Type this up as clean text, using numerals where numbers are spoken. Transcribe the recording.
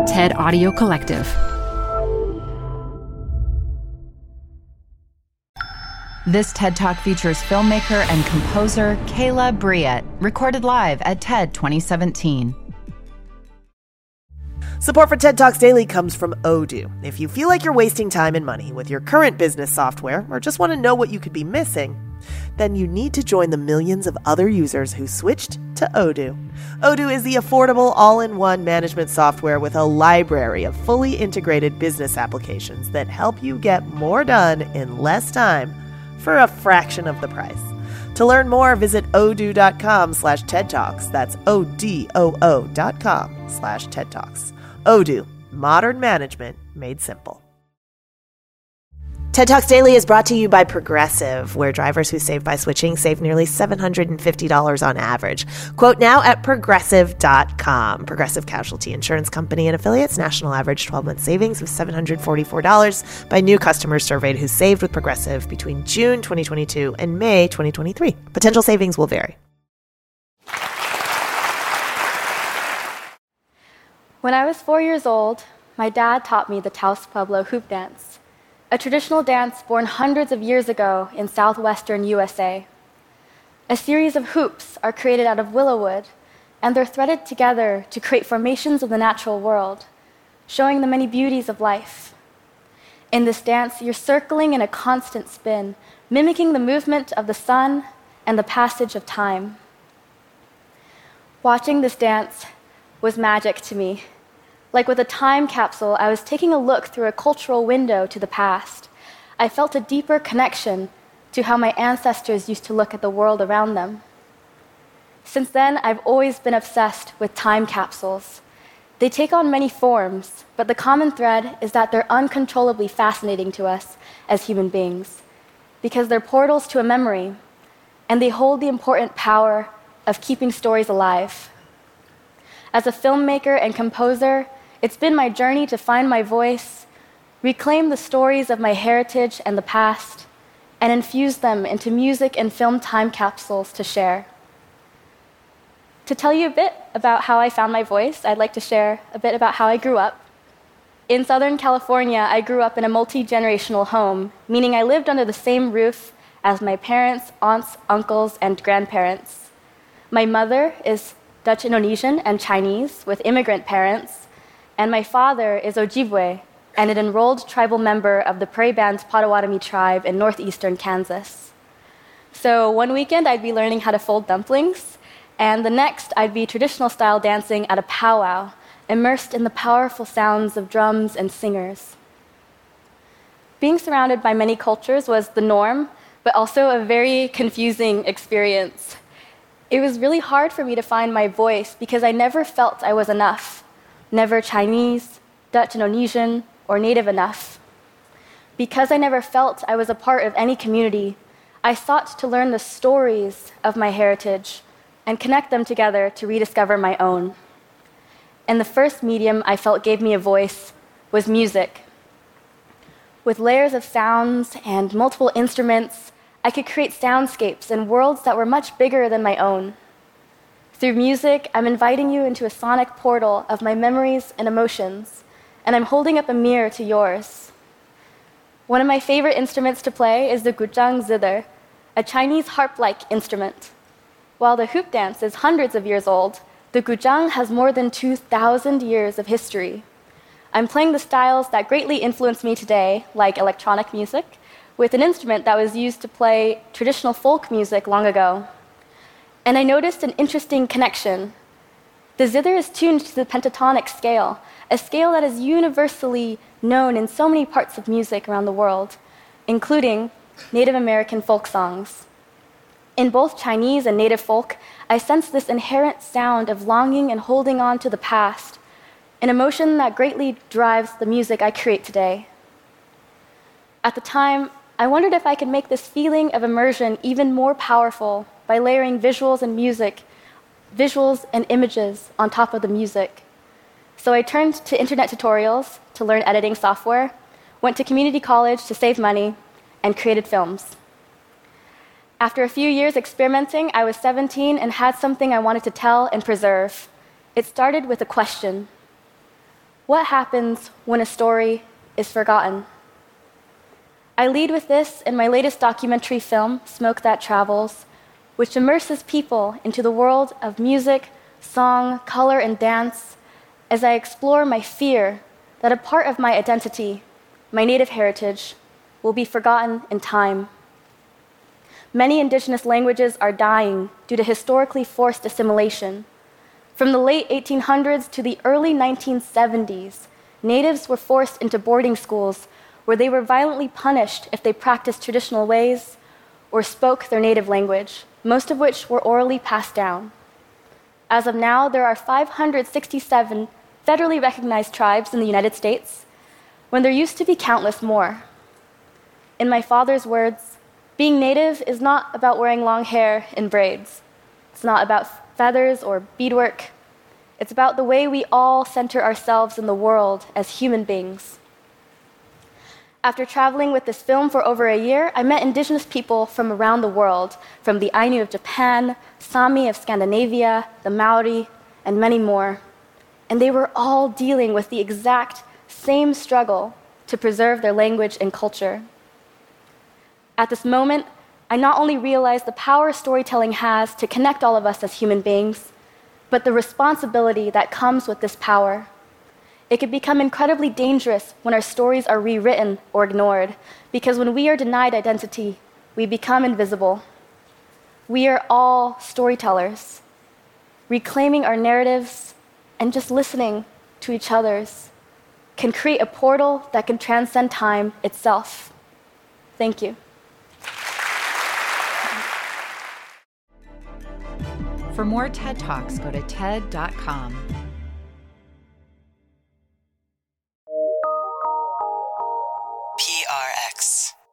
TED Audio Collective. This TED Talk features filmmaker and composer Kayla Briette, recorded live at TED 2017. Support for TED Talks Daily comes from Odoo. If you feel like you're wasting time and money with your current business software, or just want to know what you could be missing, then you need to join the millions of other users who switched to Odoo. Odoo is the affordable all-in-one management software with a library of fully integrated business applications that help you get more done in less time for a fraction of the price. To learn more, visit odoo.com/TED Talks. That's ODOO.com/TED Talks. Odoo, modern management made simple. TED Talks Daily is brought to you by Progressive, where drivers who save by switching save nearly $750 on average. Quote now at Progressive.com. Progressive Casualty Insurance Company and Affiliates. National average 12-month savings of $744 by new customers surveyed who saved with Progressive between June 2022 and May 2023. Potential savings will vary. When I was 4 years old, my dad taught me the Taos Pueblo hoop dance, a traditional dance born hundreds of years ago in southwestern USA. A series of hoops are created out of willow wood, and they're threaded together to create formations of the natural world, showing the many beauties of life. In this dance, you're circling in a constant spin, mimicking the movement of the sun and the passage of time. Watching this dance was magic to me. Like with a time capsule, I was taking a look through a cultural window to the past. I felt a deeper connection to how my ancestors used to look at the world around them. Since then, I've always been obsessed with time capsules. They take on many forms, but the common thread is that they're uncontrollably fascinating to us as human beings, because they're portals to a memory, and they hold the important power of keeping stories alive. As a filmmaker and composer, it's been my journey to find my voice, reclaim the stories of my heritage and the past, and infuse them into music and film time capsules to share. To tell you a bit about how I found my voice, I'd like to share a bit about how I grew up. In Southern California, I grew up in a multi-generational home, meaning I lived under the same roof as my parents, aunts, uncles, and grandparents. My mother is Dutch Indonesian and Chinese with immigrant parents, and my father is Ojibwe and an enrolled tribal member of the Prairie Bands Potawatomi tribe in northeastern Kansas. So one weekend I'd be learning how to fold dumplings, and the next I'd be traditional style dancing at a powwow, immersed in the powerful sounds of drums and singers. Being surrounded by many cultures was the norm, but also a very confusing experience. It was really hard for me to find my voice because I never felt I was enough, never Chinese, Dutch Indonesian, or Native enough. Because I never felt I was a part of any community, I sought to learn the stories of my heritage and connect them together to rediscover my own. And the first medium I felt gave me a voice was music. With layers of sounds and multiple instruments, I could create soundscapes and worlds that were much bigger than my own. Through music, I'm inviting you into a sonic portal of my memories and emotions, and I'm holding up a mirror to yours. One of my favorite instruments to play is the guzheng zither, a Chinese harp-like instrument. While the hoop dance is hundreds of years old, the guzheng has more than 2,000 years of history. I'm playing the styles that greatly influenced me today, like electronic music, with an instrument that was used to play traditional folk music long ago. And I noticed an interesting connection. The zither is tuned to the pentatonic scale, a scale that is universally known in so many parts of music around the world, including Native American folk songs. In both Chinese and Native folk, I sense this inherent sound of longing and holding on to the past, an emotion that greatly drives the music I create today. At the time, I wondered if I could make this feeling of immersion even more powerful by layering visuals and images on top of the music. So I turned to internet tutorials to learn editing software, went to community college to save money, and created films. After a few years experimenting, I was 17 and had something I wanted to tell and preserve. It started with a question. What happens when a story is forgotten? I lead with this in my latest documentary film, Smoke That Travels, which immerses people into the world of music, song, color, and dance as I explore my fear that a part of my identity, my native heritage, will be forgotten in time. Many indigenous languages are dying due to historically forced assimilation. From the late 1800s to the early 1970s, natives were forced into boarding schools where they were violently punished if they practiced traditional ways or spoke their native language, most of which were orally passed down. As of now, there are 567 federally recognized tribes in the United States, when there used to be countless more. In my father's words, being native is not about wearing long hair in braids. It's not about feathers or beadwork. It's about the way we all center ourselves in the world as human beings. After traveling with this film for over a year, I met indigenous people from around the world, from the Ainu of Japan, Sami of Scandinavia, the Maori, and many more. And they were all dealing with the exact same struggle to preserve their language and culture. At this moment, I not only realized the power storytelling has to connect all of us as human beings, but the responsibility that comes with this power. It can become incredibly dangerous when our stories are rewritten or ignored, because when we are denied identity, we become invisible. We are all storytellers. Reclaiming our narratives and just listening to each other's can create a portal that can transcend time itself. Thank you. For more TED Talks, go to TED.com. PRX.